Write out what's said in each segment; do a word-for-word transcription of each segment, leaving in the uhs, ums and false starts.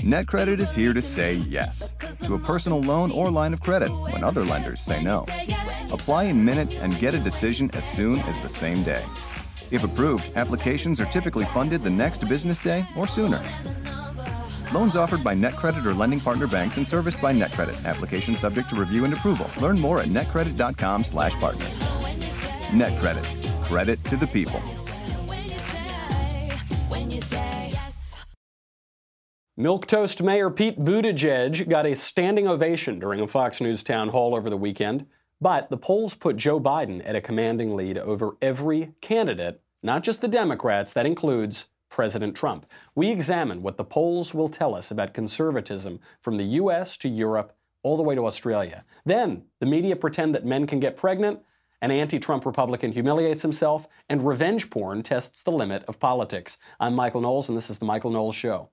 NetCredit is here to say yes to a personal loan or line of credit when other lenders say no. Apply in minutes and get a decision as soon as the same day. If approved, applications are typically funded the next business day or sooner. Loans offered by NetCredit or lending partner banks and serviced by NetCredit. Application subject to review and approval. Learn more at netcredit.com slash partner. NetCredit. Credit to the people. Milquetoast Mayor Pete Buttigieg got a standing ovation during a Fox News town hall over the weekend, but the polls put Joe Biden at a commanding lead over every candidate, not just the Democrats. That includes President Trump. We examine what the polls will tell us about conservatism from the U S to Europe, all the way to Australia. Then, the media pretend that men can get pregnant, an anti-Trump Republican humiliates himself, and revenge porn tests the limit of politics. I'm Michael Knowles, and this is The Michael Knowles Show.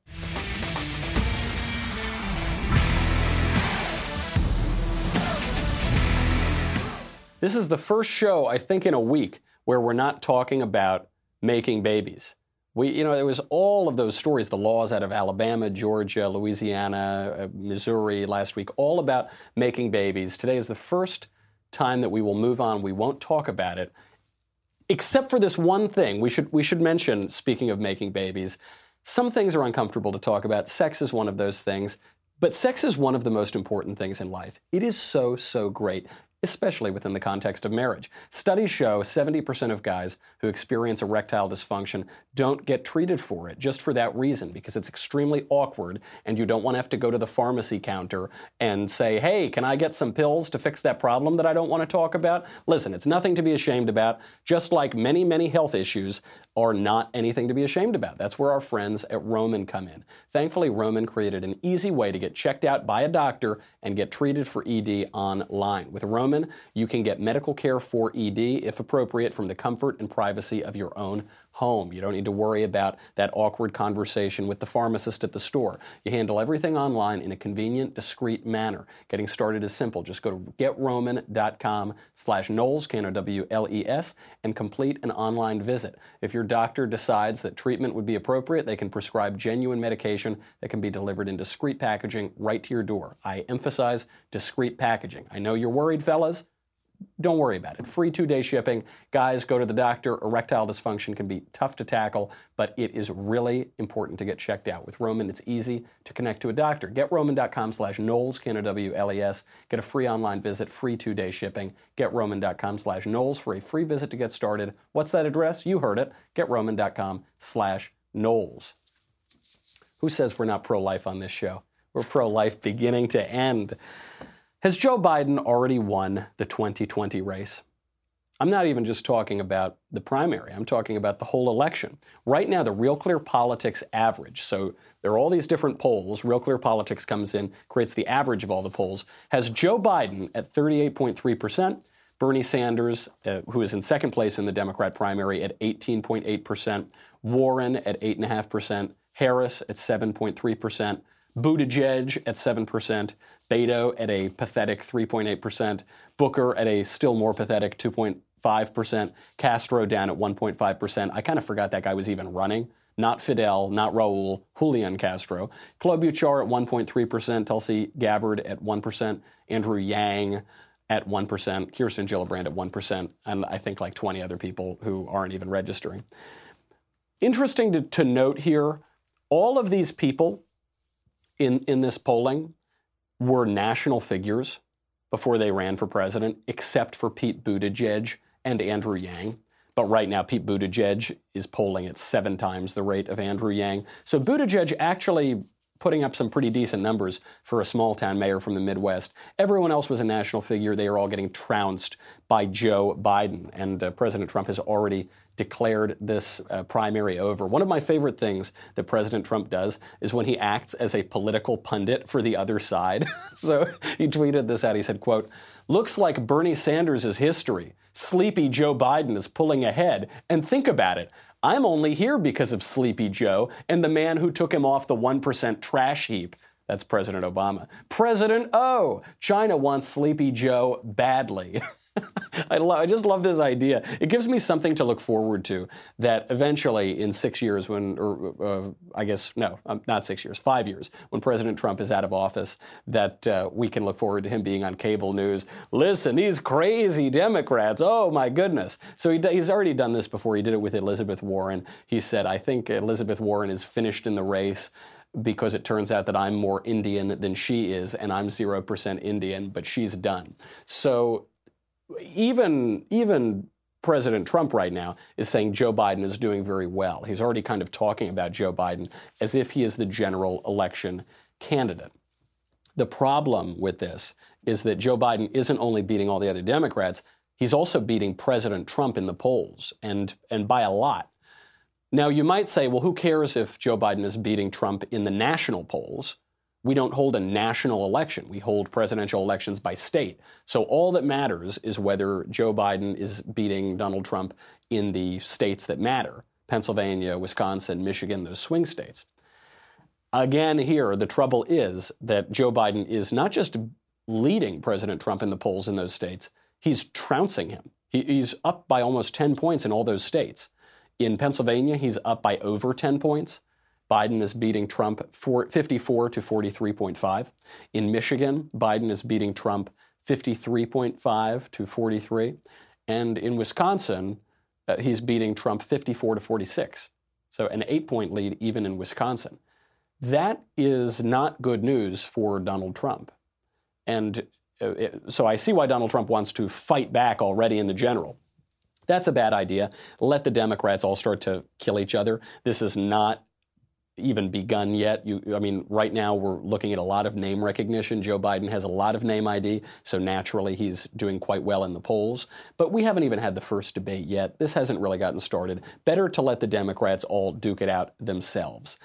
This is the first show, I think, in a week where we're not talking about making babies. We, you know, there was all of those stories, the laws out of Alabama, Georgia, Louisiana, uh, Missouri last week, all about making babies. Today is the first time that we will move on. We won't talk about it, except for this one thing. We should we should mention, speaking of making babies, some things are uncomfortable to talk about. Sex is one of those things. But sex is one of the most important things in life. It is so, so great, especially within the context of marriage. Studies show seventy percent of guys who experience erectile dysfunction don't get treated for it just for that reason, because it's extremely awkward and you don't want to have to go to the pharmacy counter and say, hey, can I get some pills to fix that problem that I don't want to talk about? Listen, it's nothing to be ashamed about, just like many, many health issues are not anything to be ashamed about. That's where our friends at Roman come in. Thankfully, Roman created an easy way to get checked out by a doctor and get treated for E D online. With Roman, you can get medical care for E D, if appropriate, from the comfort and privacy of your own home. You don't need to worry about that awkward conversation with the pharmacist at the store. You handle everything online in a convenient, discreet manner. Getting started is simple. Just go to getroman.com slash Knowles, K N O W L E S, and complete an online visit. If your doctor decides that treatment would be appropriate, they can prescribe genuine medication that can be delivered in discreet packaging right to your door. I emphasize discreet packaging. I know you're worried, fellas. Don't worry about it. Free two-day shipping. Guys, go to the doctor. Erectile dysfunction can be tough to tackle, but it is really important to get checked out. With Roman, it's easy to connect to a doctor. GetRoman.com slash Knowles, K N O W L E S. Get a free online visit, free two-day shipping. GetRoman.com slash Knowles for a free visit to get started. What's that address? You heard it. GetRoman.com slash Knowles. Who says we're not pro-life on this show? We're pro-life beginning to end. Has Joe Biden already won the twenty twenty race? I'm not even just talking about the primary. I'm talking about the whole election. Right now, the Real Clear Politics average, so there are all these different polls. Real Clear Politics comes in, creates the average of all the polls, has Joe Biden at thirty-eight point three percent, Bernie Sanders, uh, who is in second place in the Democrat primary, at eighteen point eight percent, Warren at eight point five percent, Harris at seven point three percent, Buttigieg at seven percent, Beto at a pathetic three point eight percent, Booker at a still more pathetic two point five percent, Castro down at one point five percent. I kind of forgot that guy was even running. Not Fidel, not Raul, Julian Castro. Klobuchar at one point three percent, Tulsi Gabbard at one percent, Andrew Yang at one percent, Kirsten Gillibrand at one percent, and I think like twenty other people who aren't even registering. Interesting to, to note here, all of these people in, in this polling were national figures before they ran for president, except for Pete Buttigieg and Andrew Yang. But right now, Pete Buttigieg is polling at seven times the rate of Andrew Yang. So Buttigieg actually putting up some pretty decent numbers for a small-town mayor from the Midwest. Everyone else was a national figure. They are all getting trounced by Joe Biden. And uh, President Trump has already declared this uh, primary over. One of my favorite things that President Trump does is when he acts as a political pundit for the other side. So he tweeted this out. He said, quote, "Looks like Bernie Sanders is history. Sleepy Joe Biden is pulling ahead. And think about it. I'm only here because of Sleepy Joe and the man who took him off the one percent trash heap." That's President Obama. President O, China wants Sleepy Joe badly. I, lo- I just love this idea. It gives me something to look forward to, that eventually in six years when, or uh, I guess, no, um, not six years, five years, when President Trump is out of office, that uh, we can look forward to him being on cable news. Listen, these crazy Democrats, oh my goodness. So he d- he's already done this before. He did it with Elizabeth Warren. He said, I think Elizabeth Warren is finished in the race because it turns out that I'm more Indian than she is, and I'm zero percent Indian, but she's done. So Even even President Trump right now is saying Joe Biden is doing very well. He's already kind of talking about Joe Biden as if he is the general election candidate. The problem with this is that Joe Biden isn't only beating all the other Democrats, he's also beating President Trump in the polls, and, and by a lot. Now, you might say, well, who cares if Joe Biden is beating Trump in the national polls? We don't hold a national election. We hold presidential elections by state. So all that matters is whether Joe Biden is beating Donald Trump in the states that matter: Pennsylvania, Wisconsin, Michigan, those swing states. Again, here, the trouble is that Joe Biden is not just leading President Trump in the polls in those states, he's trouncing him. He, he's up by almost ten points in all those states. In Pennsylvania, he's up by over ten points. Biden is beating Trump fifty-four to forty-three point five. In Michigan, Biden is beating Trump fifty-three point five to forty-three. And in Wisconsin, uh, he's beating Trump fifty-four to forty-six. So an eight-point lead even in Wisconsin. That is not good news for Donald Trump. And uh, it, so I see why Donald Trump wants to fight back already in the general. That's a bad idea. Let the Democrats all start to kill each other. This is not even begun yet. You, I mean, right now we're looking at a lot of name recognition. Joe Biden has a lot of name I D, so naturally he's doing quite well in the polls. But we haven't even had the first debate yet. This hasn't really gotten started. Better to let the Democrats all duke it out themselves.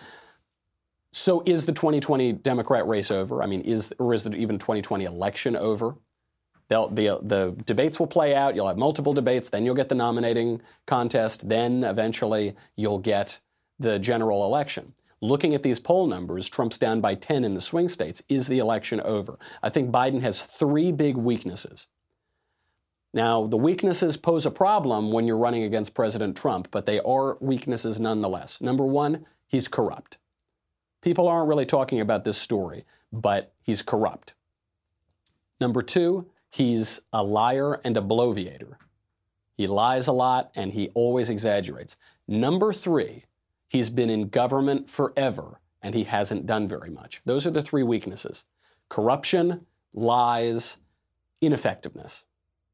So is the twenty twenty Democrat race over? I mean, is or is the even twenty twenty election over? They'll, the, the debates will play out. You'll have multiple debates. Then you'll get the nominating contest. Then eventually you'll get the general election. Looking at these poll numbers, Trump's down by ten in the swing states. Is the election over? I think Biden has three big weaknesses. Now, the weaknesses pose a problem when you're running against President Trump, but they are weaknesses nonetheless. Number one, he's corrupt. People aren't really talking about this story, but he's corrupt. Number two, he's a liar and a bloviator. He lies a lot and he always exaggerates. Number three, he's been in government forever and he hasn't done very much. Those are the three weaknesses: corruption, lies, ineffectiveness.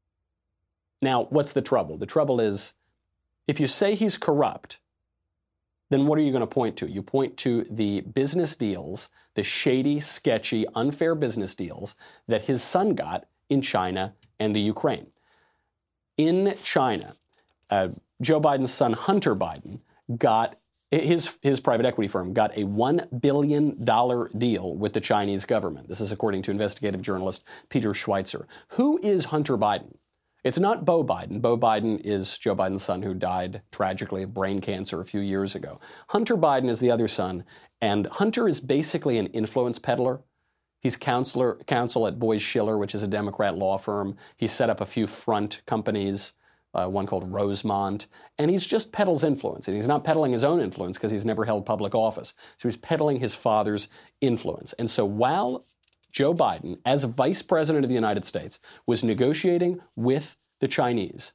Now, what's the trouble? The trouble is, if you say he's corrupt, then what are you going to point to? You point to the business deals, the shady, sketchy, unfair business deals that his son got in China and the Ukraine. In China, uh, Joe Biden's son, Hunter Biden, got his, his private equity firm got a one billion dollars deal with the Chinese government. This is according to investigative journalist Peter Schweitzer. Who is Hunter Biden? It's not Beau Biden. Beau Biden is Joe Biden's son who died tragically of brain cancer a few years ago. Hunter Biden is the other son, and Hunter is basically an influence peddler. He's counselor, counsel at Boies Schiller, which is a Democrat law firm. He set up a few front companies, uh, one called Rosemont, and he's just peddles influence. And he's not peddling his own influence because he's never held public office. So he's peddling his father's influence. And so while Joe Biden, as vice president of the United States, was negotiating with the Chinese,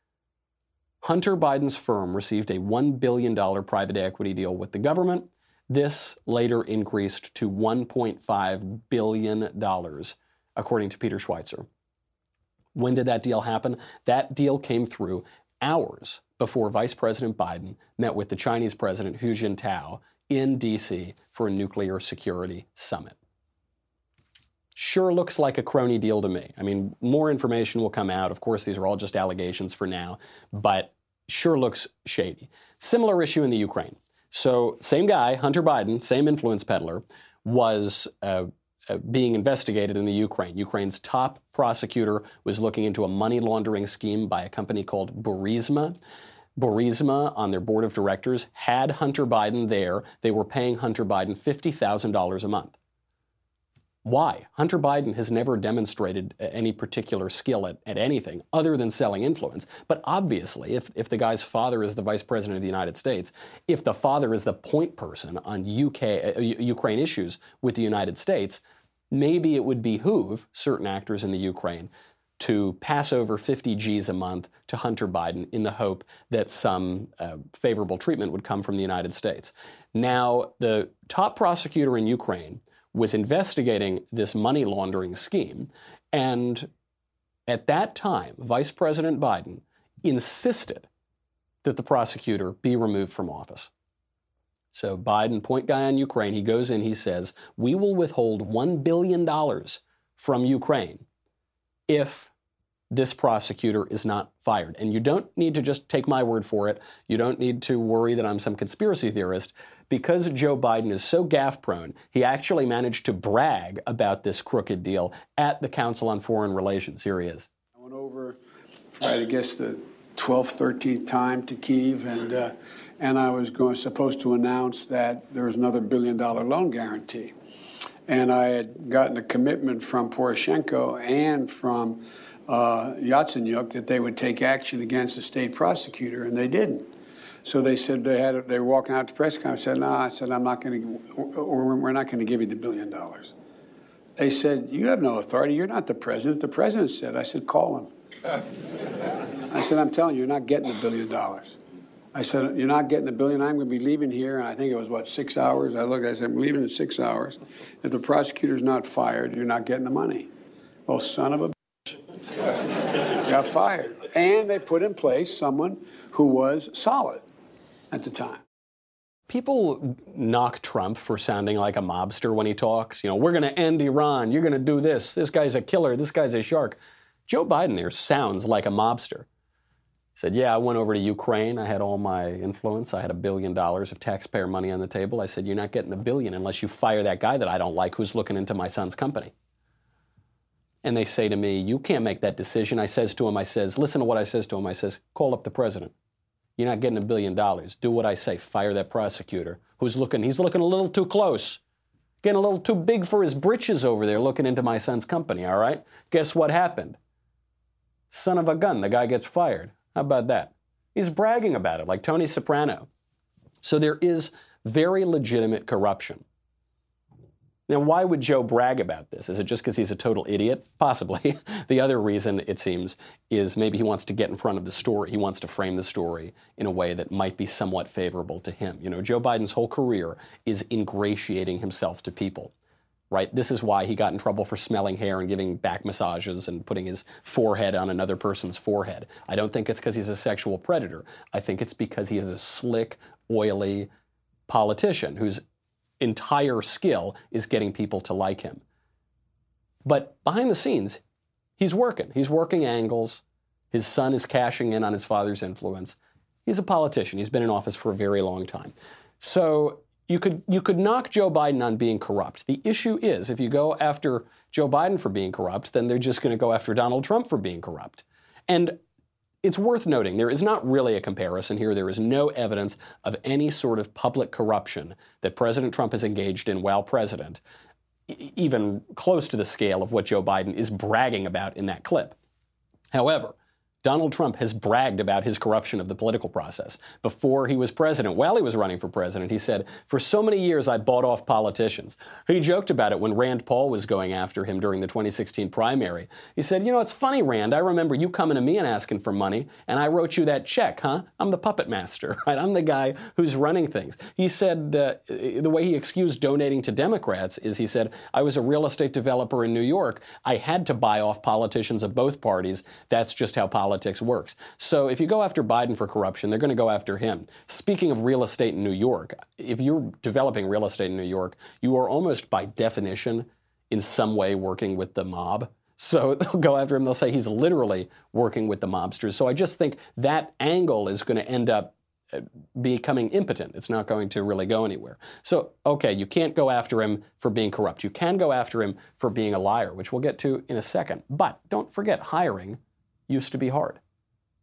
Hunter Biden's firm received a one billion dollars private equity deal with the government. This later increased to one point five billion dollars, according to Peter Schweitzer. When did that deal happen? That deal came through hours before Vice President Biden met with the Chinese President Hu Jintao in D C for a nuclear security summit. Sure looks like a crony deal to me. I mean, more information will come out. Of course, these are all just allegations for now, but sure looks shady. Similar issue in the Ukraine. So same guy, Hunter Biden, same influence peddler, was uh, uh, being investigated in the Ukraine. Ukraine's top prosecutor was looking into a money laundering scheme by a company called Burisma. Burisma, on their board of directors, had Hunter Biden there. They were paying Hunter Biden fifty thousand dollars a month. Why? Hunter Biden has never demonstrated any particular skill at, at anything other than selling influence. But obviously, if, if the guy's father is the vice president of the United States, if the father is the point person on U K, uh, Ukraine issues with the United States, maybe it would behoove certain actors in the Ukraine to pass over fifty G's a month to Hunter Biden in the hope that some uh, favorable treatment would come from the United States. Now, the top prosecutor in Ukraine was investigating this money laundering scheme, and at that time, Vice President Biden insisted that the prosecutor be removed from office. So Biden, point guy on Ukraine, he goes in, he says, we will withhold one billion dollars from Ukraine if this prosecutor is not fired. And you don't need to just take my word for it. You don't need to worry that I'm some conspiracy theorist. Because Joe Biden is so gaffe-prone, he actually managed to brag about this crooked deal at the Council on Foreign Relations. Here he is. I went over for, I guess, the twelfth, thirteenth time to Kyiv, and uh, and I was going supposed to announce that there was another billion-dollar loan guarantee. And I had gotten a commitment from Poroshenko and from uh, Yatsenyuk that they would take action against the state prosecutor, and they didn't. So they said they had they were walking out to press conference. I said, no, I said, I'm not going to, or we're not going to give you the billion dollars. They said, you have no authority. You're not the president. The president said. I said, call him. I said, I'm telling you, you're not getting the billion dollars. I said, you're not getting the billion. I'm going to be leaving here. And I think it was, what, six hours? I looked, I said, I'm leaving in six hours. If the prosecutor's not fired, you're not getting the money. Well, son of a bitch. Got fired. And they put in place someone who was solid at the time. People knock Trump for sounding like a mobster when he talks. You know, we're going to end Iran. You're going to do this. This guy's a killer. This guy's a shark. Joe Biden there sounds like a mobster. He said, yeah, I went over to Ukraine. I had all my influence. I had a billion dollars of taxpayer money on the table. I said, you're not getting the billion unless you fire that guy that I don't like who's looking into my son's company. And they say to me, you can't make that decision. I says to him, I says, listen to what I says to him. I says, call up the president. You're not getting a billion dollars. Do what I say. Fire that prosecutor who's looking, he's looking a little too close. Getting a little too big for his britches over there looking into my son's company, all right? Guess what happened? Son of a gun, the guy gets fired. How about that? He's bragging about it like Tony Soprano. So there is very legitimate corruption. Now, why would Joe brag about this? Is it just because he's a total idiot? Possibly. The other reason, it seems, is maybe he wants to get in front of the story. He wants to frame the story in a way that might be somewhat favorable to him. You know, Joe Biden's whole career is ingratiating himself to people, right? This is why he got in trouble for smelling hair and giving back massages and putting his forehead on another person's forehead. I don't think it's because he's a sexual predator. I think it's because he is a slick, oily politician who's entire skill is getting people to like him. But behind the scenes, he's working. He's working angles. His son is cashing in on his father's influence. He's a politician. He's been in office for a very long time. So you could you could knock Joe Biden on being corrupt. The issue is, if you go after Joe Biden for being corrupt, then they're just going to go after Donald Trump for being corrupt. And it's worth noting, there is not really a comparison here. There is no evidence of any sort of public corruption that President Trump has engaged in while president, e- even close to the scale of what Joe Biden is bragging about in that clip. However, Donald Trump has bragged about his corruption of the political process. Before he was president, while he was running for president, he said, for so many years I bought off politicians. He joked about it when Rand Paul was going after him during the twenty sixteen primary. He said, you know, it's funny, Rand, I remember you coming to me and asking for money, and I wrote you that check, huh? I'm the puppet master, right? I'm the guy who's running things. He said, uh, the way he excused donating to Democrats is he said, I was a real estate developer in New York. I had to buy off politicians of both parties. That's just how politics Politics works. So if you go after Biden for corruption, they're going to go after him. Speaking of real estate in New York, if you're developing real estate in New York, you are almost by definition in some way working with the mob. So they'll go after him. They'll say he's literally working with the mobsters. So I just think that angle is going to end up becoming impotent. It's not going to really go anywhere. So, okay, you can't go after him for being corrupt. You can go after him for being a liar, which we'll get to in a second. But don't forget, hiring used to be hard.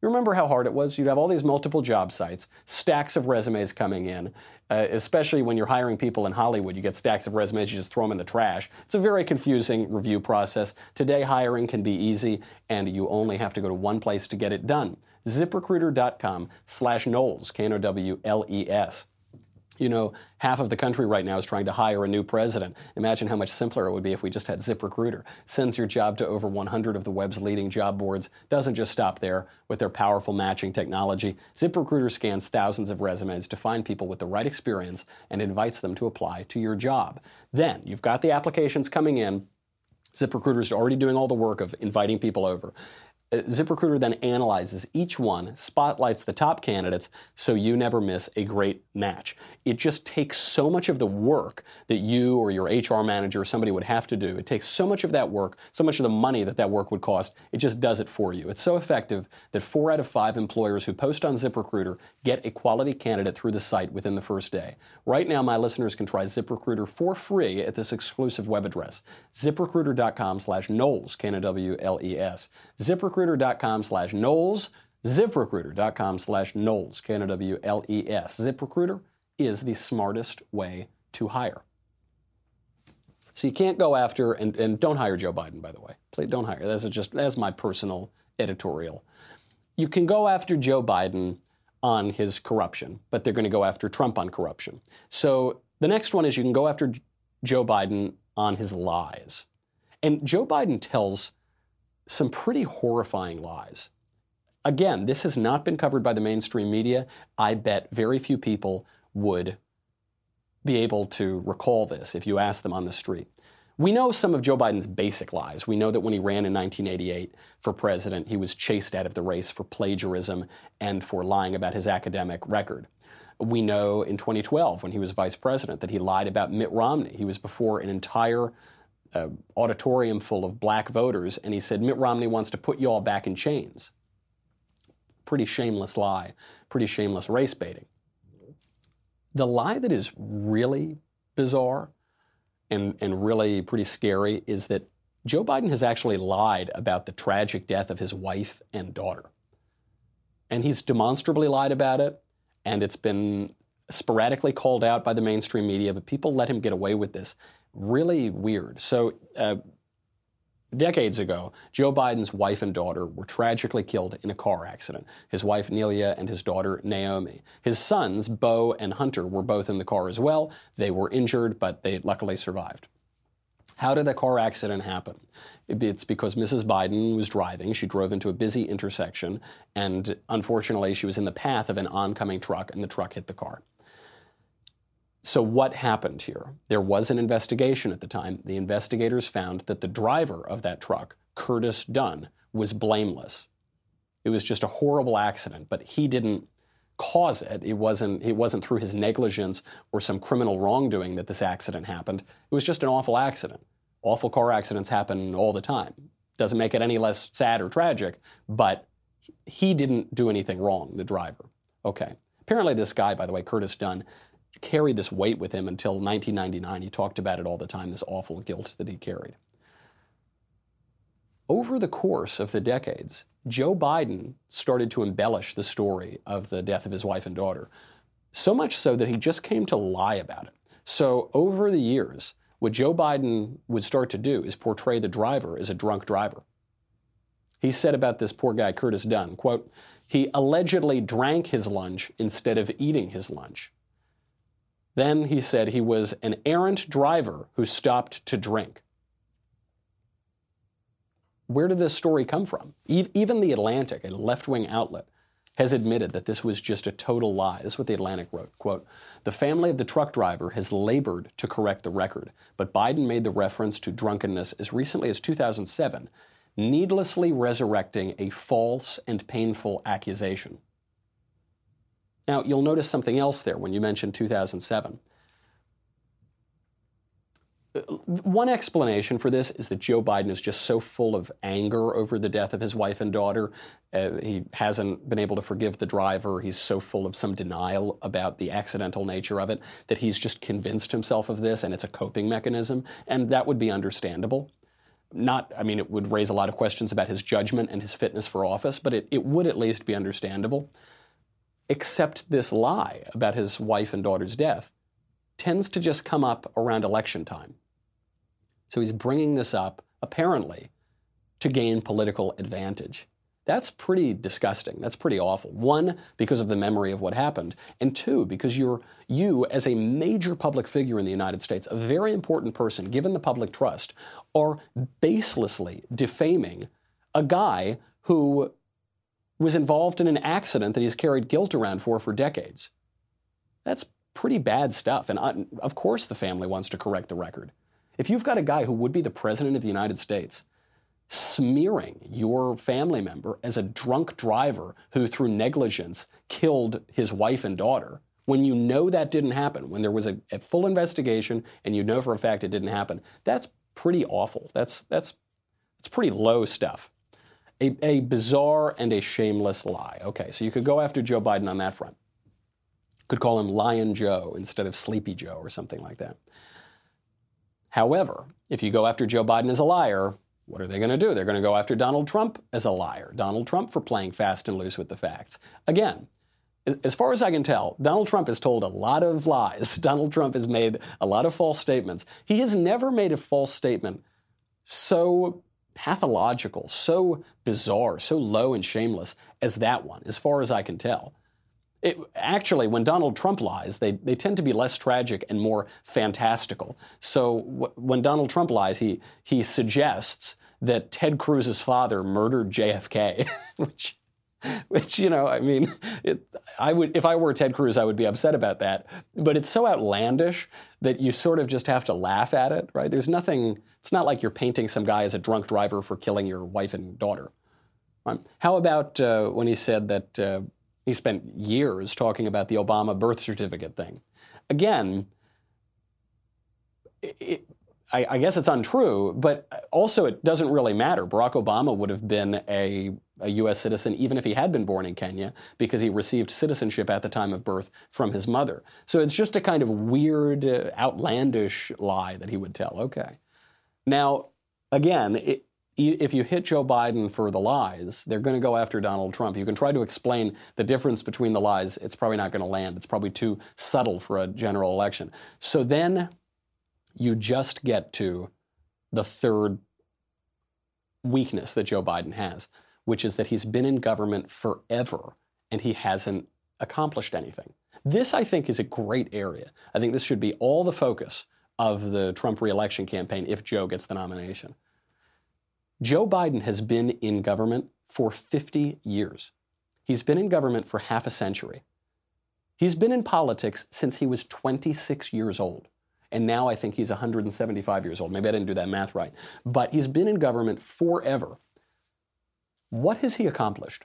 You remember how hard it was? You'd have all these multiple job sites, stacks of resumes coming in, uh, especially when you're hiring people in Hollywood. You get stacks of resumes, you just throw them in the trash. It's a very confusing review process. Today, hiring can be easy, and you only have to go to one place to get it done. ZipRecruiter.com slash Knowles, K N O W L E S. You know, half of the country right now is trying to hire a new president. Imagine how much simpler it would be if we just had ZipRecruiter. Sends your job to over one hundred of the web's leading job boards. Doesn't just stop there. With their powerful matching technology, ZipRecruiter scans thousands of resumes to find people with the right experience and invites them to apply to your job. Then, you've got the applications coming in. ZipRecruiter is already doing all the work of inviting people over. ZipRecruiter then analyzes each one, spotlights the top candidates, so you never miss a great match. It just takes so much of the work that you or your H R manager or somebody would have to do. It takes so much of that work, so much of the money that that work would cost, it just does it for you. It's so effective that four out of five employers who post on ZipRecruiter get a quality candidate through the site within the first day. Right now, my listeners can try ZipRecruiter for free at this exclusive web address, ZipRecruiter.com slash Knowles, K N O W L E S. ZipRecruiter ZipRecruiter.com slash Knowles, ZipRecruiter.com slash Knowles, K N O W L E S. ZipRecruiter is the smartest way to hire. So you can't go after, and, and don't hire Joe Biden, by the way. Please don't hire. That's just, that's my personal editorial. You can go after Joe Biden on his corruption, but they're going to go after Trump on corruption. So the next one is you can go after Joe Biden on his lies. And Joe Biden tells some pretty horrifying lies. Again, this has not been covered by the mainstream media. I bet very few people would be able to recall this if you asked them on the street. We know some of Joe Biden's basic lies. We know that when he ran in nineteen eighty-eight for president, he was chased out of the race for plagiarism and for lying about his academic record. We know in twenty twelve, when he was vice president, that he lied about Mitt Romney. He was before an entire uh, auditorium full of black voters, and he said, Mitt Romney wants to put you all back in chains. Pretty shameless lie, pretty shameless race baiting. The lie that is really bizarre and, and really pretty scary is that Joe Biden has actually lied about the tragic death of his wife and daughter. And he's demonstrably lied about it, and it's been sporadically called out by the mainstream media, but people let him get away with this. Really weird. So uh, decades ago, Joe Biden's wife and daughter were tragically killed in a car accident. His wife, Nelia, and his daughter, Naomi. His sons, Bo and Hunter, were both in the car as well. They were injured, but they luckily survived. How did the car accident happen? It's because Missus Biden was driving. She drove into a busy intersection, and unfortunately, she was in the path of an oncoming truck, and the truck hit the car. So what happened here? There was an investigation at the time. The investigators found that the driver of that truck, Curtis Dunn, was blameless. It was just a horrible accident, but he didn't cause it. It wasn't, it wasn't through his negligence or some criminal wrongdoing that this accident happened. It was just an awful accident. Awful car accidents happen all the time. Doesn't make it any less sad or tragic, but he didn't do anything wrong, the driver. Okay. Apparently this guy, by the way, Curtis Dunn, carried this weight with him until nineteen ninety-nine. He talked about it all the time, this awful guilt that he carried. Over the course of the decades, Joe Biden started to embellish the story of the death of his wife and daughter, so much so that he just came to lie about it. So over the years, what Joe Biden would start to do is portray the driver as a drunk driver. He said about this poor guy, Curtis Dunn, quote, he allegedly drank his lunch instead of eating his lunch. Then he said he was an errant driver who stopped to drink. Where did this story come from? Even The Atlantic, a left-wing outlet, has admitted that this was just a total lie. This is what The Atlantic wrote, quote, the family of the truck driver has labored to correct the record, but Biden made the reference to drunkenness as recently as two thousand seven, needlessly resurrecting a false and painful accusation. Now, you'll notice something else there when you mention two thousand seven. One explanation for this is that Joe Biden is just so full of anger over the death of his wife and daughter. Uh, he hasn't been able to forgive the driver. He's so full of some denial about the accidental nature of it that he's just convinced himself of this, and it's a coping mechanism, and that would be understandable. not, I mean, it would raise a lot of questions about his judgment and his fitness for office, but it, it would at least be understandable. Except this lie about his wife and daughter's death tends to just come up around election time. So he's bringing this up, apparently, to gain political advantage. That's pretty disgusting. That's pretty awful. One, because of the memory of what happened, and two, because you're you, as a major public figure in the United States, a very important person, given the public trust, are baselessly defaming a guy who was involved in an accident that he's carried guilt around for for decades. That's pretty bad stuff, and uh, of course the family wants to correct the record. If you've got a guy who would be the president of the United States smearing your family member as a drunk driver who, through negligence, killed his wife and daughter, when you know that didn't happen, when there was a, a full investigation and you know for a fact it didn't happen, that's pretty awful. That's that's that's pretty low stuff. A, a bizarre and a shameless lie. Okay, so you could go after Joe Biden on that front. Could call him Lion Joe instead of Sleepy Joe or something like that. However, if you go after Joe Biden as a liar, what are they going to do? They're going to go after Donald Trump as a liar. Donald Trump for playing fast and loose with the facts. Again, as far as I can tell, Donald Trump has told a lot of lies. Donald Trump has made a lot of false statements. He has never made a false statement so pathological, so bizarre, so low and shameless as that one, as far as I can tell. It, actually, when Donald Trump lies, they, they tend to be less tragic and more fantastical. So w- when Donald Trump lies, he, he suggests that Ted Cruz's father murdered J F K, which, which, you know, I mean, it, I would, if I were Ted Cruz, I would be upset about that. But it's so outlandish that you sort of just have to laugh at it, right? There's nothing, it's not like you're painting some guy as a drunk driver for killing your wife and daughter. Right? How about uh, when he said that uh, he spent years talking about the Obama birth certificate thing? Again, it, I, I guess it's untrue, but also it doesn't really matter. Barack Obama would have been a, a U S citizen even if he had been born in Kenya because he received citizenship at the time of birth from his mother. So it's just a kind of weird, uh, outlandish lie that he would tell. Okay. Now, again, it, if you hit Joe Biden for the lies, they're going to go after Donald Trump. You can try to explain the difference between the lies. It's probably not going to land. It's probably too subtle for a general election. So then you just get to the third weakness that Joe Biden has, which is that he's been in government forever and he hasn't accomplished anything. This, I think, is a great area. I think this should be all the focus of the Trump re-election campaign if Joe gets the nomination. Joe Biden has been in government for fifty years. He's been in government for half a century. He's been in politics since he was twenty-six years old. And now I think he's one hundred seventy-five years old. Maybe I didn't do that math right. But he's been in government forever. What has he accomplished?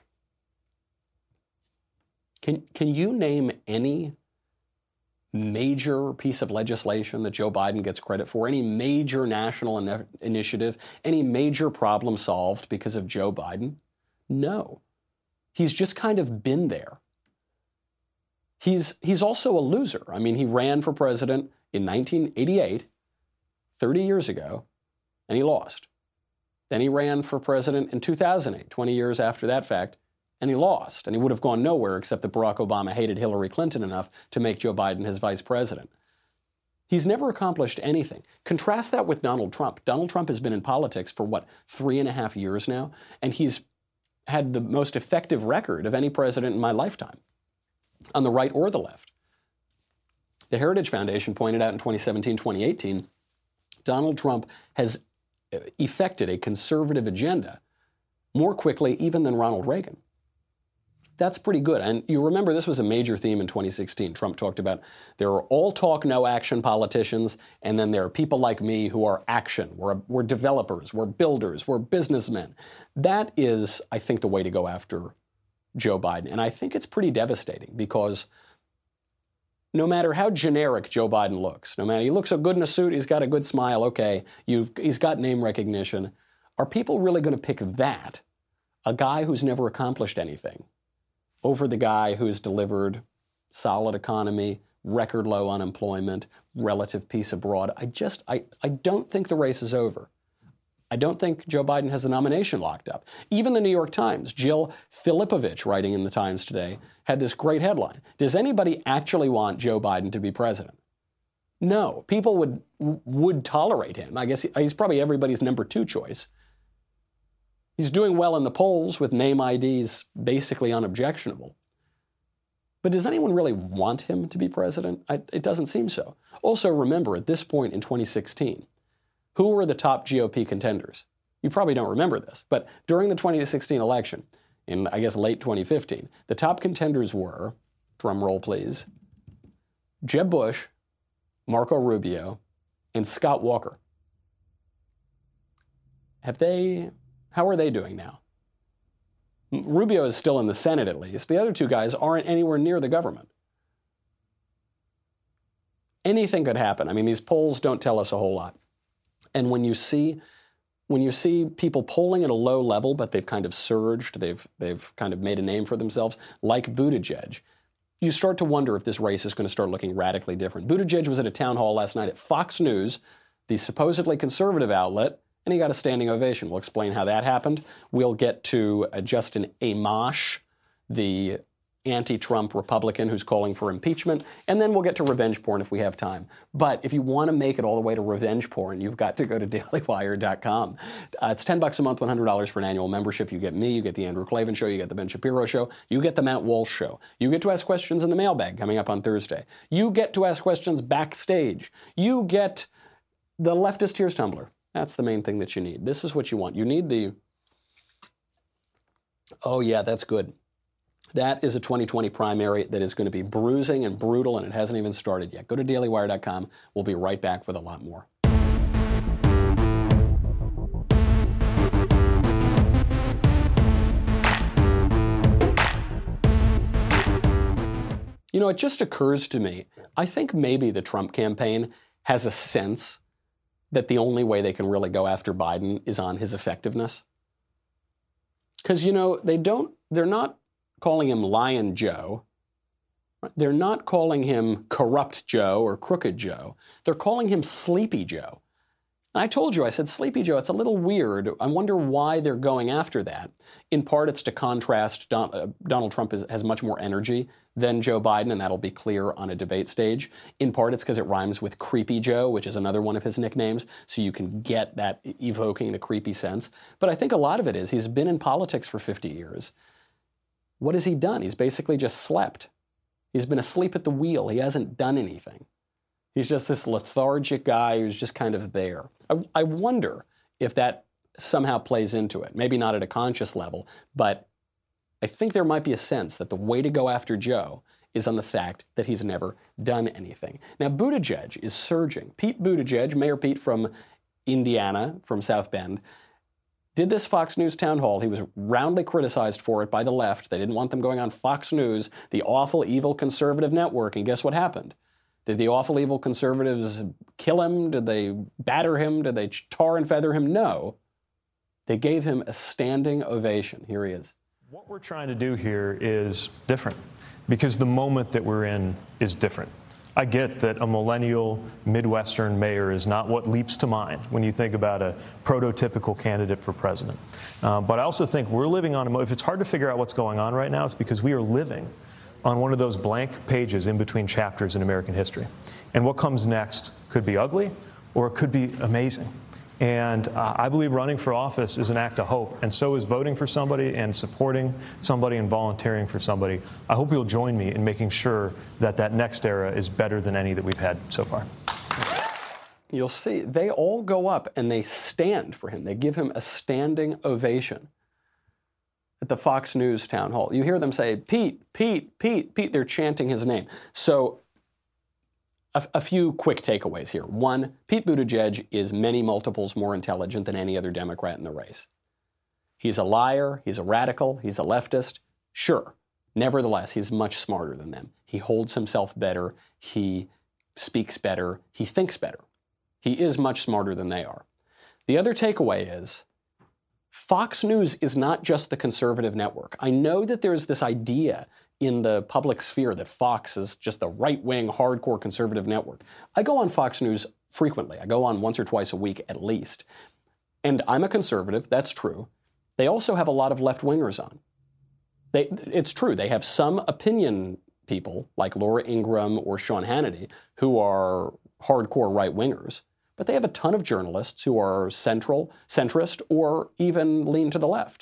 Can, can you name any major piece of legislation that Joe Biden gets credit for? Any major national in- initiative? Any major problem solved because of Joe Biden? No. He's just kind of been there. He's, he's also a loser. I mean, he ran for president in nineteen eighty-eight, thirty years ago, and he lost. Then he ran for president in two thousand eight, twenty years after that fact, and he lost. And he would have gone nowhere except that Barack Obama hated Hillary Clinton enough to make Joe Biden his vice president. He's never accomplished anything. Contrast that with Donald Trump. Donald Trump has been in politics for, what, three and a half years now, and he's had the most effective record of any president in my lifetime, on the right or the left. The Heritage Foundation pointed out in twenty seventeen, twenty eighteen, Donald Trump has effected a conservative agenda more quickly even than Ronald Reagan. That's pretty good. And you remember this was a major theme in twenty sixteen. Trump talked about there are all talk, no action politicians, and then there are people like me who are action. We're, we're developers, we're builders, we're businessmen. That is, I think, the way to go after Joe Biden. And I think it's pretty devastating because no matter how generic Joe Biden looks, no matter he looks so good in a suit, he's got a good smile, okay, you've, he's got name recognition, are people really going to pick that, a guy who's never accomplished anything, over the guy who's delivered solid economy, record low unemployment, relative peace abroad? I just, I, I don't think the race is over. I don't think Joe Biden has the nomination locked up. Even the New York Times, Jill Filipovich, writing in the Times today, had this great headline. Does anybody actually want Joe Biden to be president? No. People would would tolerate him. I guess he's probably everybody's number two choice. He's doing well in the polls with name I Ds basically unobjectionable. But does anyone really want him to be president? I, it doesn't seem so. Also, remember, at this point in twenty sixteen, who were the top G O P contenders? You probably don't remember this, but during the twenty sixteen election, in, I guess, late twenty fifteen, the top contenders were, drum roll please, Jeb Bush, Marco Rubio, and Scott Walker. Have they, how are they doing now? Rubio is still in the Senate, at least. The other two guys aren't anywhere near the government. Anything could happen. I mean, these polls don't tell us a whole lot. And when you see, when you see people polling at a low level, but they've kind of surged, they've they've kind of made a name for themselves, like Buttigieg, you start to wonder if this race is going to start looking radically different. Buttigieg was at a town hall last night at Fox News, the supposedly conservative outlet, and he got a standing ovation. We'll explain how that happened. We'll get to uh, Justin Amash, the anti-Trump Republican who's calling for impeachment, and then we'll get to revenge porn if we have time. But if you want to make it all the way to revenge porn, you've got to go to daily wire dot com. Uh, it's ten bucks a month, one hundred dollars for an annual membership. You get me, you get the Andrew Klavan Show, you get the Ben Shapiro Show, you get the Matt Walsh Show. You get to ask questions in the mailbag coming up on Thursday. You get to ask questions backstage. You get the Leftist Tears Tumbler. That's the main thing that you need. This is what you want. You need the, oh yeah, that's good. That is a twenty twenty primary that is going to be bruising and brutal, and it hasn't even started yet. Go to daily wire dot com. We'll be right back with a lot more. You know, it just occurs to me, I think maybe the Trump campaign has a sense that the only way they can really go after Biden is on his effectiveness. Because, you know, they don't, they're not calling him Lion Joe. They're not calling him Corrupt Joe or Crooked Joe. They're calling him Sleepy Joe. And I told you, I said, Sleepy Joe, it's a little weird. I wonder why they're going after that. In part, it's to contrast Don, uh, Donald Trump is, has much more energy than Joe Biden, and that'll be clear on a debate stage. In part, it's because it rhymes with Creepy Joe, which is another one of his nicknames, so you can get that evoking the creepy sense. But I think a lot of it is he's been in politics for fifty years. What has he done? He's basically just slept. He's been asleep at the wheel. He hasn't done anything. He's just this lethargic guy who's just kind of there. I, I wonder if that somehow plays into it. Maybe not at a conscious level, but I think there might be a sense that the way to go after Joe is on the fact that he's never done anything. Now, Buttigieg is surging. Pete Buttigieg, Mayor Pete from Indiana, from South Bend, did this Fox News town hall. He was roundly criticized for it by the left. They didn't want them going on Fox News, the awful, evil conservative network. And guess what happened? Did the awful, evil conservatives kill him? Did they batter him? Did they tar and feather him? No. They gave him a standing ovation. Here he is. What we're trying to do here is different because the moment that we're in is different. I get that a millennial Midwestern mayor is not what leaps to mind when you think about a prototypical candidate for president. Uh, but I also think we're living on a, if it's hard to figure out what's going on right now, it's because we are living on one of those blank pages in between chapters in American history. And what comes next could be ugly or it could be amazing. And uh, I believe running for office is an act of hope, and so is voting for somebody and supporting somebody and volunteering for somebody. I hope you'll join me in making sure that that next era is better than any that we've had so far. You'll see, they all go up and they stand for him. They give him a standing ovation at the Fox News town hall. You hear them say, Pete, Pete, Pete, Pete. They're chanting his name. So A, a few quick takeaways here. One, Pete Buttigieg is many multiples more intelligent than any other Democrat in the race. He's a liar, he's a radical, he's a leftist. Sure. Nevertheless, he's much smarter than them. He holds himself better, he speaks better, he thinks better. He is much smarter than they are. The other takeaway is Fox News is not just the conservative network. I know that there's this idea in the public sphere that Fox is just the right-wing, hardcore conservative network. I go on Fox News frequently. I go on once or twice a week at least. And I'm a conservative, that's true. They also have a lot of left-wingers on. They, it's true, they have some opinion people like Laura Ingraham or Sean Hannity who are hardcore right-wingers, but they have a ton of journalists who are central, centrist, or even lean to the left.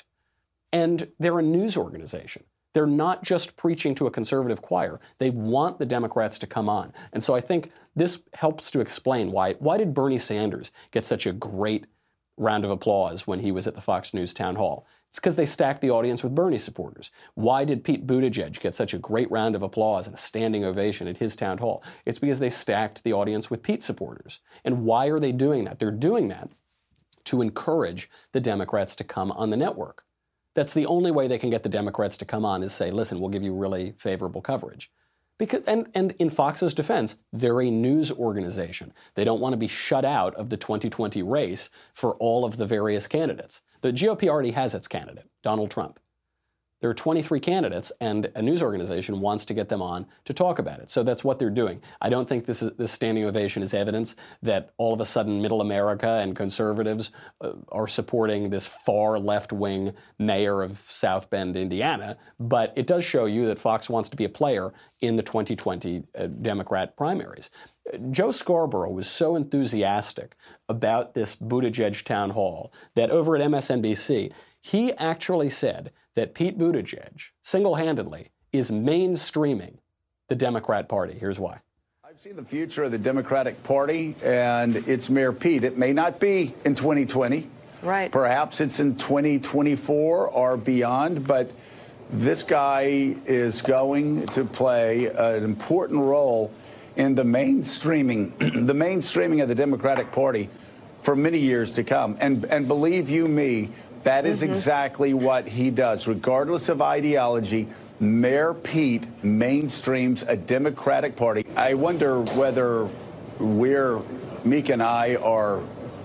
And they're a news organization. They're not just preaching to a conservative choir. They want the Democrats to come on. And so I think this helps to explain why, why did Bernie Sanders get such a great round of applause when he was at the Fox News town hall? It's because they stacked the audience with Bernie supporters. Why did Pete Buttigieg get such a great round of applause and a standing ovation at his town hall? It's because they stacked the audience with Pete supporters. And why are they doing that? They're doing that to encourage the Democrats to come on the network. That's the only way they can get the Democrats to come on is say, listen, we'll give you really favorable coverage. Because, and, and in Fox's defense, they're a news organization. They don't want to be shut out of the twenty twenty race for all of the various candidates. The G O P already has its candidate, Donald Trump. There are twenty-three candidates, and a news organization wants to get them on to talk about it. So that's what they're doing. I don't think this is, this standing ovation is evidence that all of a sudden middle America and conservatives uh, are supporting this far left-wing mayor of South Bend, Indiana. But it does show you that Fox wants to be a player in the twenty twenty uh, Democrat primaries. Joe Scarborough was so enthusiastic about this Buttigieg town hall that over at M S N B C, he actually said that Pete Buttigieg, single-handedly, is mainstreaming the Democrat Party. Here's why. I've seen the future of the Democratic Party, and it's Mayor Pete. It may not be in twenty twenty. Right. Perhaps it's in twenty twenty-four or beyond, but this guy is going to play an important role in the mainstreaming, the mainstreaming of the Democratic Party for many years to come. And, and believe you me, that is mm-hmm. exactly what he does. Regardless of ideology, Mayor Pete mainstreams a Democratic Party. I wonder whether we're, Meek and I, are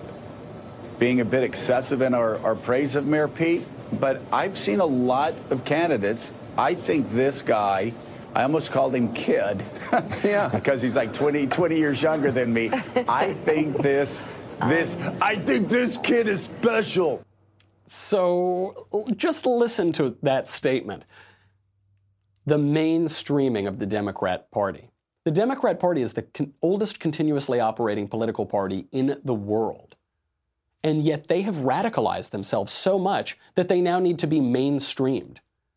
being a bit excessive in our, our praise of Mayor Pete. But I've seen a lot of candidates. I think this guy, I almost called him kid. Yeah. Because he's like twenty, twenty years younger than me. I think this, this, um, I think this kid is special. So just listen to that statement. The mainstreaming of the Democrat Party. The Democrat Party is the con- oldest continuously operating political party in the world. And yet they have radicalized themselves so much that they now need to be mainstreamed.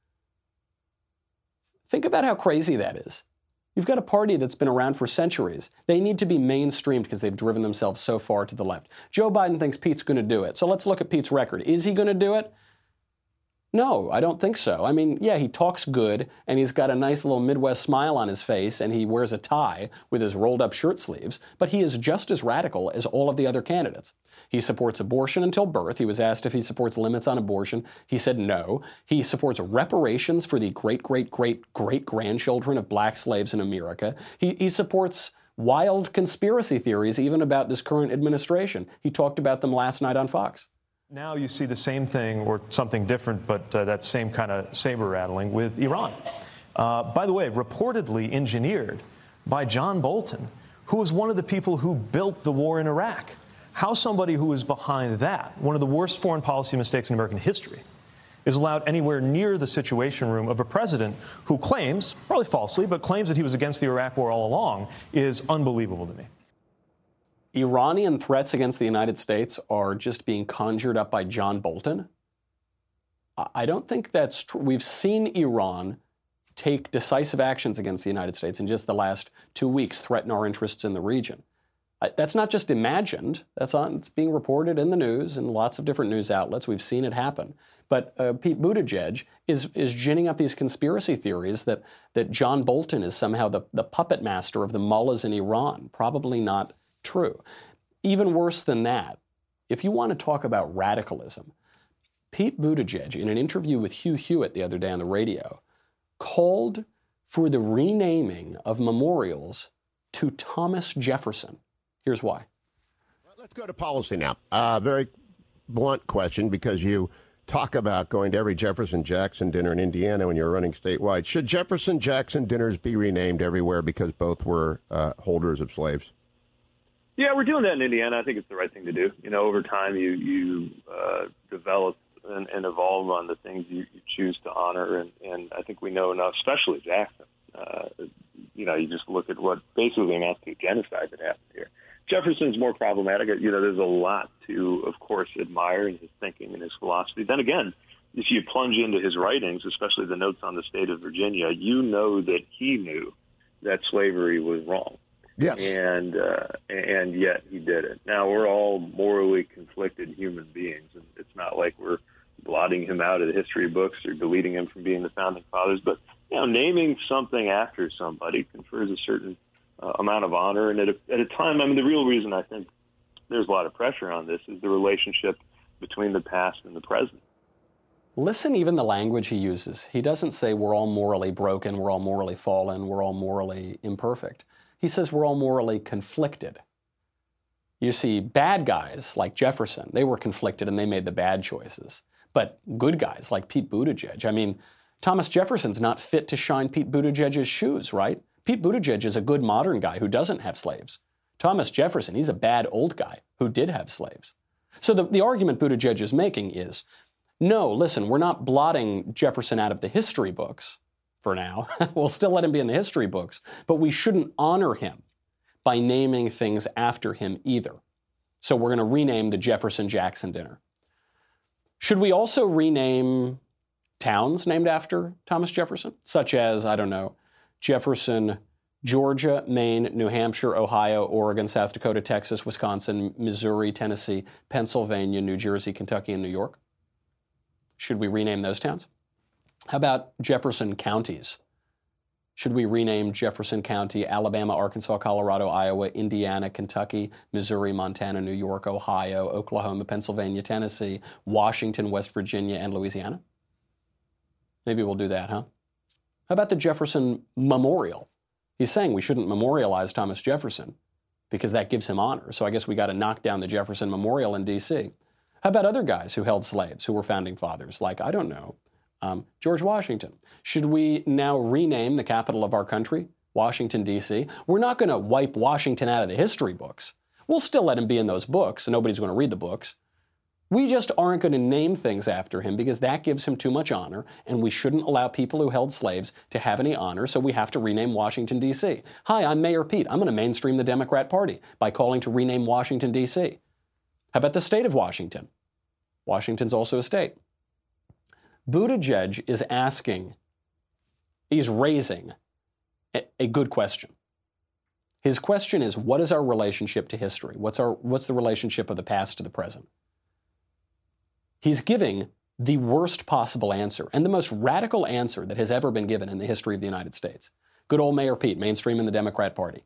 Think about how crazy that is. You've got a party that's been around for centuries. They need to be mainstreamed because they've driven themselves so far to the left. Joe Biden thinks Pete's going to do it. So let's look at Pete's record. Is he going to do it? No, I don't think so. I mean, yeah, he talks good, and he's got a nice little Midwest smile on his face, and he wears a tie with his rolled-up shirt sleeves, but he is just as radical as all of the other candidates. He supports abortion until birth. He was asked if he supports limits on abortion. He said no. He supports reparations for the great-great-great-great-grandchildren of black slaves in America. He, he supports wild conspiracy theories even about this current administration. He talked about them last night on Fox. Now you see the same thing, or something different, but uh, that same kind of saber-rattling with Iran. Uh, by the way, reportedly engineered by John Bolton, who was one of the people who built the war in Iraq. How somebody who is behind that, one of the worst foreign policy mistakes in American history, is allowed anywhere near the Situation Room of a president who claims, probably falsely, but claims that he was against the Iraq war all along, is unbelievable to me. Iranian threats against the United States are just being conjured up by John Bolton? I don't think that's true. We've seen Iran take decisive actions against the United States in just the last two weeks, threaten our interests in the region. That's not just imagined. That's on, it's being reported in the news and lots of different news outlets. We've seen it happen. But uh, Pete Buttigieg is is ginning up these conspiracy theories that that John Bolton is somehow the, the puppet master of the mullahs in Iran. Probably not true. Even worse than that, if you want to talk about radicalism, Pete Buttigieg, in an interview with Hugh Hewitt the other day on the radio, called for the renaming of memorials to Thomas Jefferson. Here's why. Let's go to policy now. Uh, very blunt question, because you talk about going to every Jefferson-Jackson dinner in Indiana when you're running statewide. Should Jefferson-Jackson dinners be renamed everywhere because both were uh, holders of slaves? Yeah, we're doing that in Indiana. I think it's the right thing to do. You know, over time, you you uh, develop and, and evolve on the things you, you choose to honor, and, and I think we know enough, especially Jackson. Uh, you know, you just look at what basically amounts to genocide that happened here. Jefferson's more problematic. You know, there's a lot to, of course, admire in his thinking and his philosophy. Then again, if you plunge into his writings, especially the notes on the state of Virginia, you know that he knew that slavery was wrong. Yes. And uh, and yet he did it. Now, we're all morally conflicted human beings, and it's not like we're blotting him out of the history books or deleting him from being the founding fathers. But, you know, naming something after somebody confers a certain uh, amount of honor. And at a, at a time, I mean, the real reason I think there's a lot of pressure on this is the relationship between the past and the present. Listen, even the language he uses. He doesn't say we're all morally broken, we're all morally fallen, we're all morally imperfect. He says we're all morally conflicted. You see, bad guys like Jefferson, they were conflicted and they made the bad choices. But good guys like Pete Buttigieg, I mean, Thomas Jefferson's not fit to shine Pete Buttigieg's shoes, right? Pete Buttigieg is a good modern guy who doesn't have slaves. Thomas Jefferson, he's a bad old guy who did have slaves. So the, the argument Buttigieg is making is, no, listen, we're not blotting Jefferson out of the history books for now. We'll still let him be in the history books, but we shouldn't honor him by naming things after him either. So we're going to rename the Jefferson-Jackson dinner. Should we also rename towns named after Thomas Jefferson, such as, I don't know, Jefferson, Georgia, Maine, New Hampshire, Ohio, Oregon, South Dakota, Texas, Wisconsin, Missouri, Tennessee, Pennsylvania, New Jersey, Kentucky, and New York? Should we rename those towns? How about Jefferson counties? Should we rename Jefferson County, Alabama, Arkansas, Colorado, Iowa, Indiana, Kentucky, Missouri, Montana, New York, Ohio, Oklahoma, Pennsylvania, Tennessee, Washington, West Virginia, and Louisiana? Maybe we'll do that, huh? How about the Jefferson Memorial? He's saying we shouldn't memorialize Thomas Jefferson because that gives him honor. So I guess we got to knock down the Jefferson Memorial in D C How about other guys who held slaves, who were founding fathers, like, I don't know, um, George Washington? Should we now rename the capital of our country, Washington, D C? We're not going to wipe Washington out of the history books. We'll still let him be in those books, and nobody's going to read the books. We just aren't going to name things after him because that gives him too much honor, and we shouldn't allow people who held slaves to have any honor, so we have to rename Washington, D C Hi, I'm Mayor Pete. I'm going to mainstream the Democrat Party by calling to rename Washington, D C How about the state of Washington? Washington's also a state. Buttigieg is asking, he's raising a, a good question. His question is, what is our relationship to history? What's our, what's the relationship of the past to the present? He's giving the worst possible answer and the most radical answer that has ever been given in the history of the United States. Good old Mayor Pete, mainstreaming the Democrat Party.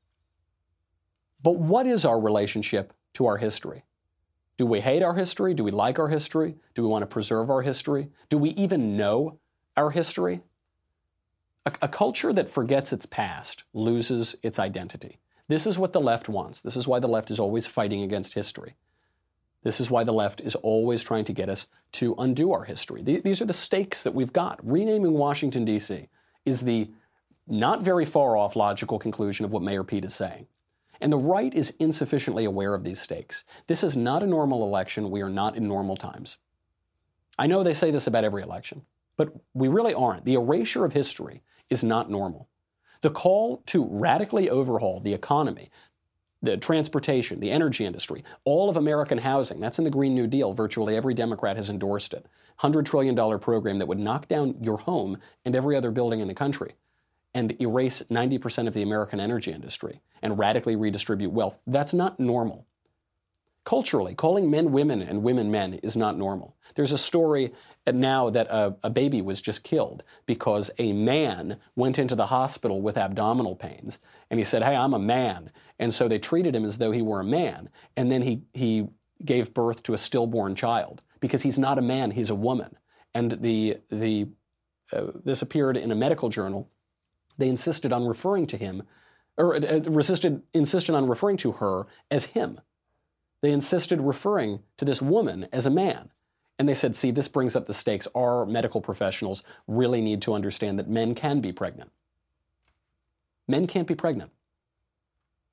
But what is our relationship to our history? Do we hate our history? Do we like our history? Do we want to preserve our history? Do we even know our history? A, a culture that forgets its past loses its identity. This is what the left wants. This is why the left is always fighting against history. This is why the left is always trying to get us to undo our history. These are the stakes that we've got. Renaming Washington, D C is the not very far off logical conclusion of what Mayor Pete is saying. And the right is insufficiently aware of these stakes. This is not a normal election. We are not in normal times. I know they say this about every election, but we really aren't. The erasure of history is not normal. The call to radically overhaul the economy, the transportation, the energy industry, all of American housing, that's in the Green New Deal. Virtually every Democrat has endorsed it. one hundred trillion dollars program that would knock down your home and every other building in the country and erase ninety percent of the American energy industry and radically redistribute wealth. That's not normal. Culturally, calling men women and women men is not normal. There's a story now that a, a baby was just killed because a man went into the hospital with abdominal pains and he said, hey, I'm a man. And so they treated him as though he were a man. And then he, he gave birth to a stillborn child because he's not a man, he's a woman. And the, the, uh, this appeared in a medical journal. They insisted on referring to him, or uh, resisted, insisted on referring to her as him. They insisted referring to this woman as a man. And they said, see, this brings up the stakes. Our medical professionals really need to understand that men can be pregnant. Men can't be pregnant.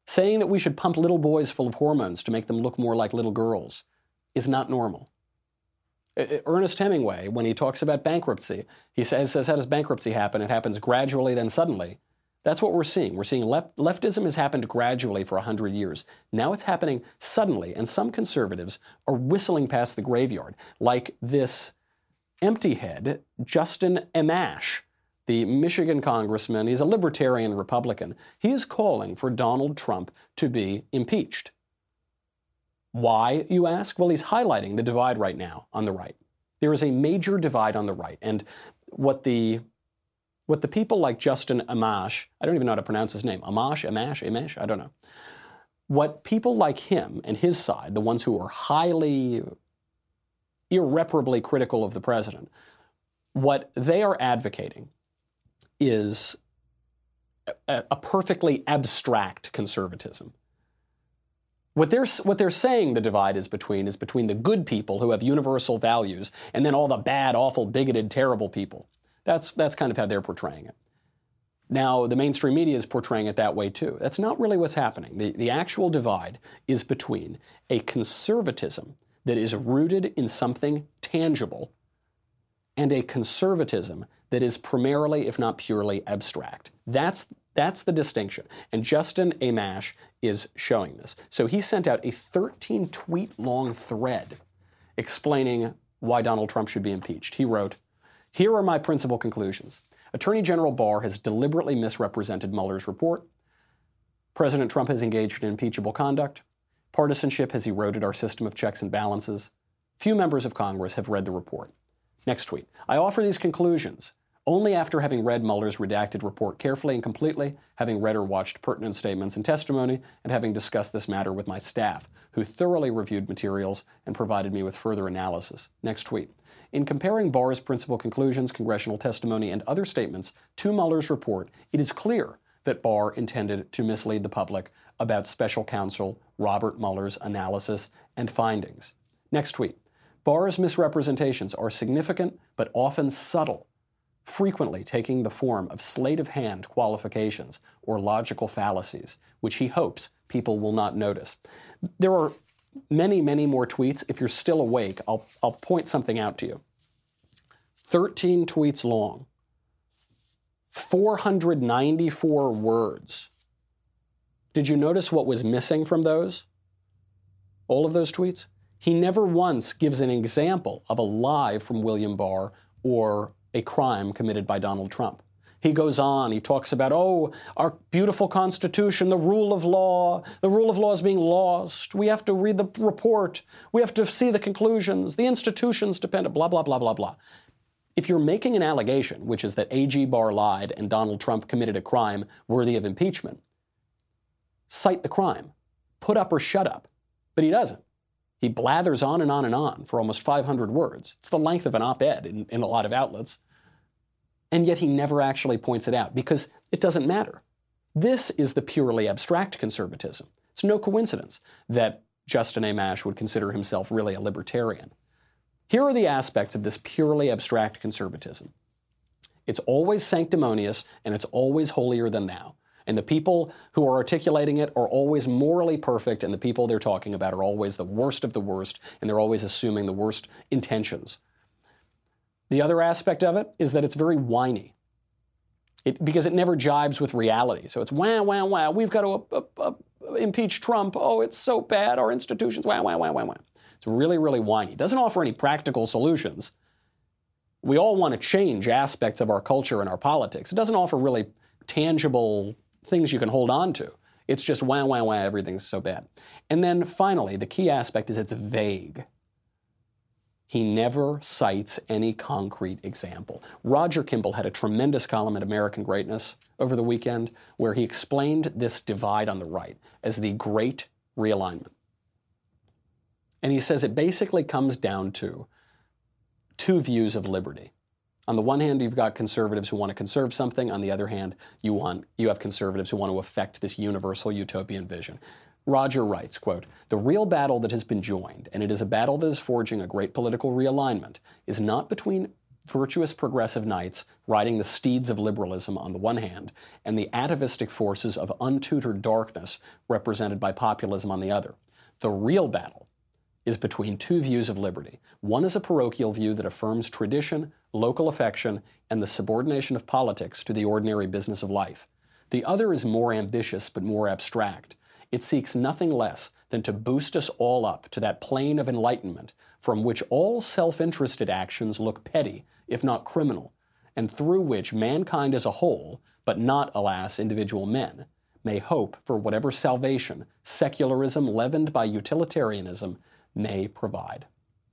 Saying that we should pump little boys full of hormones to make them look more like little girls is not normal. Ernest Hemingway, when he talks about bankruptcy, he says, says, how does bankruptcy happen? It happens gradually, then suddenly. That's what we're seeing. We're seeing left, leftism has happened gradually for one hundred years. Now it's happening suddenly, and some conservatives are whistling past the graveyard, like this empty head, Justin Amash, the Michigan congressman. He's a libertarian Republican. He is calling for Donald Trump to be impeached. Why, you ask? Well, he's highlighting the divide right now on the right. There is a major divide on the right. And what the what the people like Justin Amash, I don't even know how to pronounce his name, Amash, Amash, Amash, I don't know. What people like him and his side, the ones who are highly, irreparably critical of the president, what they are advocating is a, a perfectly abstract conservatism. What they're, what they're saying the divide is between is between the good people who have universal values and then all the bad, awful, bigoted, terrible people. That's, that's kind of how they're portraying it. Now, the mainstream media is portraying it that way too. That's not really what's happening. The, the actual divide is between a conservatism that is rooted in something tangible and a conservatism that is primarily, if not purely, abstract. That's That's the distinction. And Justin Amash is showing this. So he sent out a thirteen tweet long thread explaining why Donald Trump should be impeached. He wrote, "Here are my principal conclusions. Attorney General Barr has deliberately misrepresented Mueller's report. President Trump has engaged in impeachable conduct. Partisanship has eroded our system of checks and balances. Few members of Congress have read the report." Next tweet. "I offer these conclusions only after having read Mueller's redacted report carefully and completely, having read or watched pertinent statements and testimony, and having discussed this matter with my staff, who thoroughly reviewed materials and provided me with further analysis." Next tweet. "In comparing Barr's principal conclusions, congressional testimony, and other statements to Mueller's report, it is clear that Barr intended to mislead the public about special counsel Robert Mueller's analysis and findings." Next tweet. "Barr's misrepresentations are significant but often subtle, frequently taking the form of sleight-of-hand qualifications or logical fallacies, which he hopes people will not notice." There are many, many more tweets. If you're still awake, I'll, I'll point something out to you. thirteen tweets long, four hundred ninety-four words. Did you notice what was missing from those? All of those tweets? He never once gives an example of a lie from William Barr or a crime committed by Donald Trump. He goes on, he talks about, oh, our beautiful Constitution, the rule of law, the rule of law is being lost. We have to read the report. We have to see the conclusions. The institutions depend, blah, blah, blah, blah, blah. If you're making an allegation, which is that A G Barr lied and Donald Trump committed a crime worthy of impeachment, cite the crime. Put up or shut up. But he doesn't. He blathers on and on and on for almost five hundred words. It's the length of an op-ed in, in a lot of outlets. And yet he never actually points it out because it doesn't matter. This is the purely abstract conservatism. It's no coincidence that Justin Amash would consider himself really a libertarian. Here are the aspects of this purely abstract conservatism. It's always sanctimonious and it's always holier than thou. And the people who are articulating it are always morally perfect, and the people they're talking about are always the worst of the worst, and they're always assuming the worst intentions. The other aspect of it is that it's very whiny, it, because it never jibes with reality. So it's wah, wah, wah, we've got to uh, uh, uh, impeach Trump. Oh, it's so bad, our institutions, wah, wah, wah, wah, wah. It's really, really whiny. It doesn't offer any practical solutions. We all want to change aspects of our culture and our politics. It doesn't offer really tangible things you can hold on to. It's just wah, wah, wah, everything's so bad. And then finally, the key aspect is it's vague. He never cites any concrete example. Roger Kimball had a tremendous column at American Greatness over the weekend where he explained this divide on the right as the Great Realignment. And he says it basically comes down to two views of liberty. On the one hand, you've got conservatives who want to conserve something. On the other hand, you want you have conservatives who want to affect this universal utopian vision. Roger writes, quote, "The real battle that has been joined, and it is a battle that is forging a great political realignment, is not between virtuous progressive knights riding the steeds of liberalism on the one hand, and the atavistic forces of untutored darkness represented by populism on the other. The real battle is between two views of liberty. One is a parochial view that affirms tradition, local affection, and the subordination of politics to the ordinary business of life. The other is more ambitious but more abstract. It seeks nothing less than to boost us all up to that plane of enlightenment from which all self-interested actions look petty, if not criminal, and through which mankind as a whole, but not, alas, individual men, may hope for whatever salvation secularism leavened by utilitarianism may provide.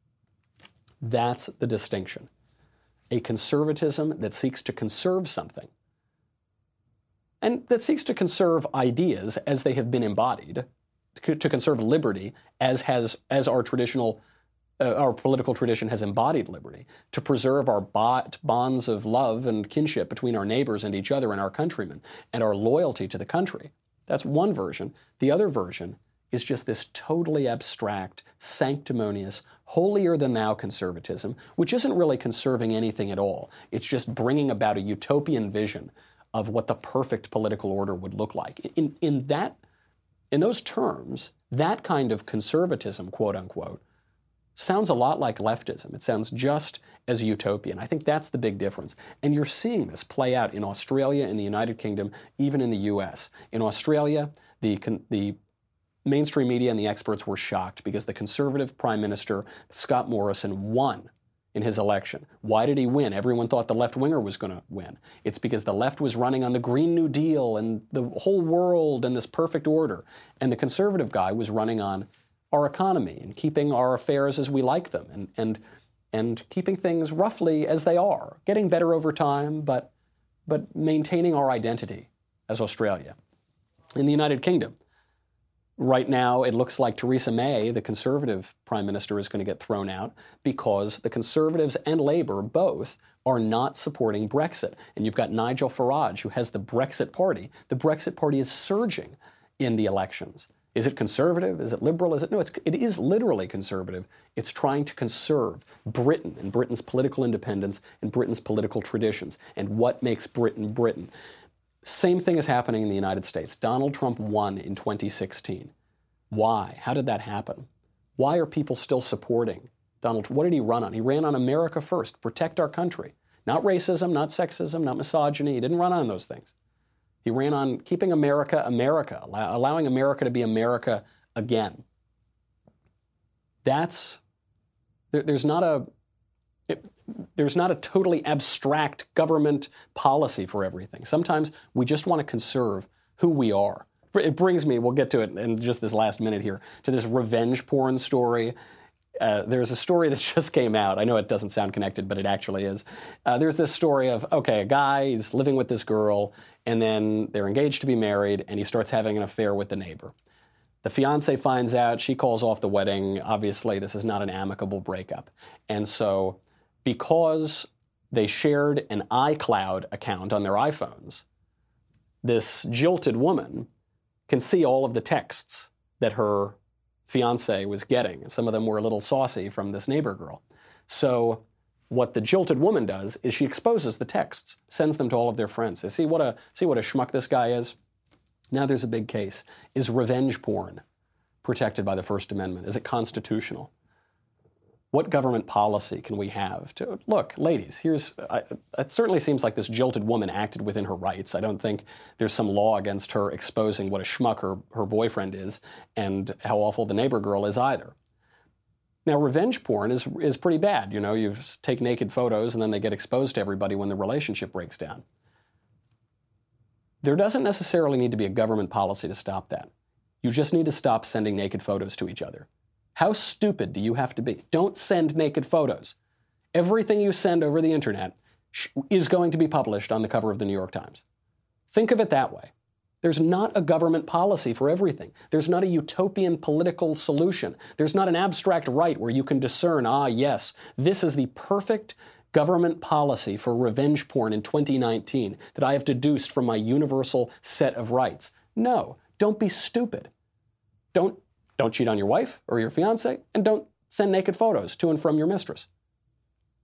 That's the distinction. A conservatism that seeks to conserve something, and that seeks to conserve ideas as they have been embodied, to conserve liberty as has as our traditional, uh, our political tradition has embodied liberty, to preserve our bonds of love and kinship between our neighbors and each other and our countrymen, and our loyalty to the country. That's one version. The other version is just this totally abstract, sanctimonious, holier-than-thou conservatism, which isn't really conserving anything at all. It's just bringing about a utopian vision of what the perfect political order would look like. In, in, that, in those terms, that kind of conservatism, quote-unquote, sounds a lot like leftism. It sounds just as utopian. I think that's the big difference. And you're seeing this play out in Australia, in the United Kingdom, even in the U S. In Australia, the, the mainstream media and the experts were shocked because the Conservative Prime Minister, Scott Morrison, won in his election. Why did he win? Everyone thought the left-winger was going to win. It's because the left was running on the Green New Deal and the whole world and this perfect order. And the conservative guy was running on our economy and keeping our affairs as we like them and, and, and keeping things roughly as they are, getting better over time, but, but maintaining our identity as Australia. In the United Kingdom, right now, it looks like Theresa May, the Conservative Prime Minister, is going to get thrown out because the Conservatives and Labour both are not supporting Brexit. And you've got Nigel Farage, who has the Brexit Party. The Brexit Party is surging in the elections. Is it conservative? Is it liberal? Is it? No, it's, it is literally conservative. It's trying to conserve Britain and Britain's political independence and Britain's political traditions and what makes Britain Britain. Same thing is happening in the United States. Donald Trump won in twenty sixteen. Why? How did that happen? Why are people still supporting Donald Trump? What did he run on? He ran on America first, protect our country. Not racism, not sexism, not misogyny. He didn't run on those things. He ran on keeping America America, allow, allowing America to be America again. That's, there, there's not a, it, there's not a totally abstract government policy for everything. Sometimes we just want to conserve who we are. It brings me, we'll get to it in just this last minute here, to this revenge porn story. Uh, there's a story that just came out. I know it doesn't sound connected, but it actually is. Uh, there's this story of, okay, a guy, he's living with this girl, and then they're engaged to be married, and he starts having an affair with the neighbor. The fiancé finds out, she calls off the wedding. Obviously, this is not an amicable breakup. And so, because they shared an iCloud account on their iPhones, this jilted woman can see all of the texts that her fiancé was getting. Some of them were a little saucy from this neighbor girl. So what the jilted woman does is she exposes the texts, sends them to all of their friends. They see what a see what a schmuck this guy is. Now there's a big case. Is revenge porn protected by the First Amendment? Is it constitutional? What government policy can we have to, look, ladies, here's, I, it certainly seems like this jilted woman acted within her rights. I don't think there's some law against her exposing what a schmuck her, her boyfriend is and how awful the neighbor girl is either. Now, revenge porn is, is pretty bad. You know, you take naked photos and then they get exposed to everybody when the relationship breaks down. There doesn't necessarily need to be a government policy to stop that. You just need to stop sending naked photos to each other. How stupid do you have to be? Don't send naked photos. Everything you send over the internet is going to be published on the cover of the New York Times. Think of it that way. There's not a government policy for everything. There's not a utopian political solution. There's not an abstract right where you can discern, ah, yes, this is the perfect government policy for revenge porn in twenty nineteen that I have deduced from my universal set of rights. No, don't be stupid. Don't Don't cheat on your wife or your fiancé, and don't send naked photos to and from your mistress.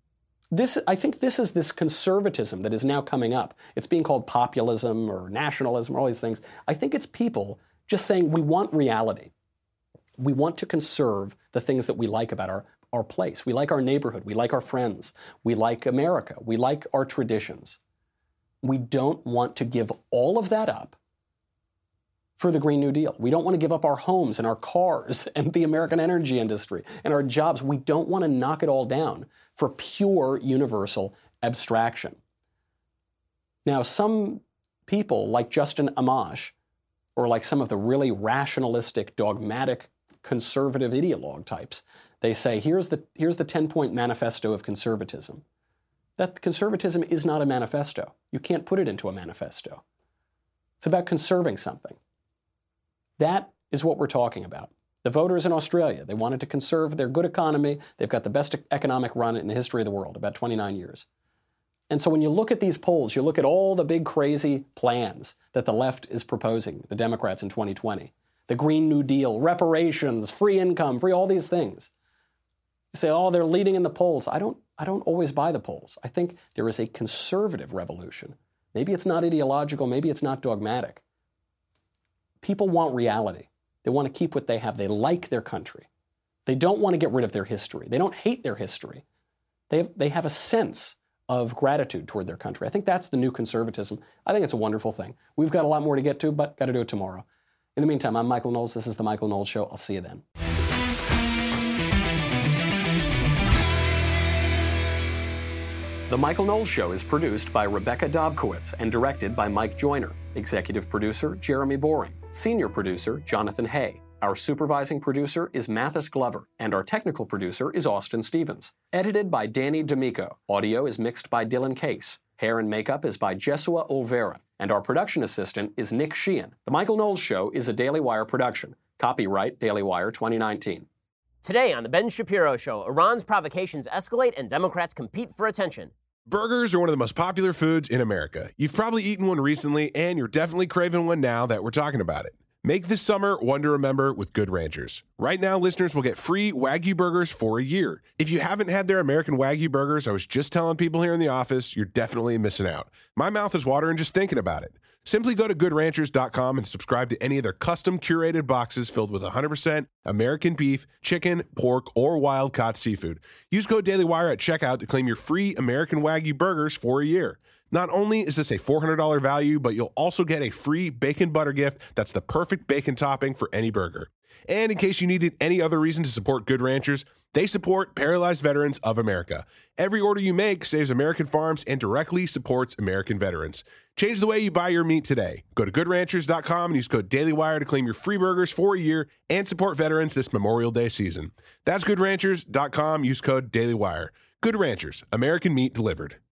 This, I think this is this conservatism that is now coming up. It's being called populism or nationalism or all these things. I think it's people just saying we want reality. We want to conserve the things that we like about our, our place. We like our neighborhood. We like our friends. We like America. We like our traditions. We don't want to give all of that up for the Green New Deal. We don't want to give up our homes and our cars and the American energy industry and our jobs. We don't want to knock it all down for pure universal abstraction. Now, some people like Justin Amash, or like some of the really rationalistic, dogmatic, conservative ideologue types, they say, here's the, here's the ten-point manifesto of conservatism. That conservatism is not a manifesto. You can't put it into a manifesto. It's about conserving something. That is what we're talking about. The voters in Australia, they wanted to conserve their good economy. They've got the best economic run in the history of the world, about twenty-nine years. And so when you look at these polls, you look at all the big crazy plans that the left is proposing, the Democrats in twenty twenty, the Green New Deal, reparations, free income, free all these things. You say, oh, they're leading in the polls. I don't, I don't always buy the polls. I think there is a conservative revolution. Maybe it's not ideological, maybe it's not dogmatic. People want reality. They want to keep what they have. They like their country. They don't want to get rid of their history. They don't hate their history. They have, they have a sense of gratitude toward their country. I think that's the new conservatism. I think it's a wonderful thing. We've got a lot more to get to, but got to do it tomorrow. In the meantime, I'm Michael Knowles. This is The Michael Knowles Show. I'll see you then. The Michael Knowles Show is produced by Rebecca Dobkowitz and directed by Mike Joyner. Executive producer, Jeremy Boring. Senior producer, Jonathan Hay. Our supervising producer is Mathis Glover, and our technical producer is Austin Stevens. Edited by Danny D'Amico. Audio is mixed by Dylan Case. Hair and makeup is by Jesua Olvera, and our production assistant is Nick Sheehan. The Michael Knowles Show is a Daily Wire production. Copyright Daily Wire twenty nineteen. Today on The Ben Shapiro Show, Iran's provocations escalate and Democrats compete for attention. Burgers are one of the most popular foods in America. You've probably eaten one recently, and you're definitely craving one now that we're talking about it. Make this summer one to remember with Good Ranchers. Right now, listeners will get free Wagyu burgers for a year. If you haven't had their American Wagyu burgers, I was just telling people here in the office, you're definitely missing out. My mouth is watering just thinking about it. Simply go to good ranchers dot com and subscribe to any of their custom curated boxes filled with one hundred percent American beef, chicken, pork, or wild-caught seafood. Use code DailyWire at checkout to claim your free American Wagyu burgers for a year. Not only is this a four hundred dollars value, but you'll also get a free bacon butter gift that's the perfect bacon topping for any burger. And in case you needed any other reason to support Good Ranchers, they support Paralyzed Veterans of America. Every order you make saves American farms and directly supports American veterans. Change the way you buy your meat today. Go to good ranchers dot com and use code DailyWire to claim your free burgers for a year and support veterans this Memorial Day season. That's good ranchers dot com. Use code DailyWire. Good Ranchers, American meat delivered.